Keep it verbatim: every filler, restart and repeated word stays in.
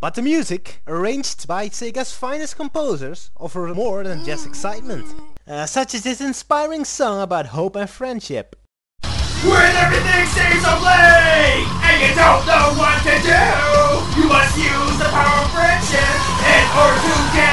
But the music, arranged by Sega's finest composers, offer more than just excitement. Uh, such as this inspiring song about hope and friendship. When everything seems so bleak and you don't know what to do, you must use the power of friendship in order to get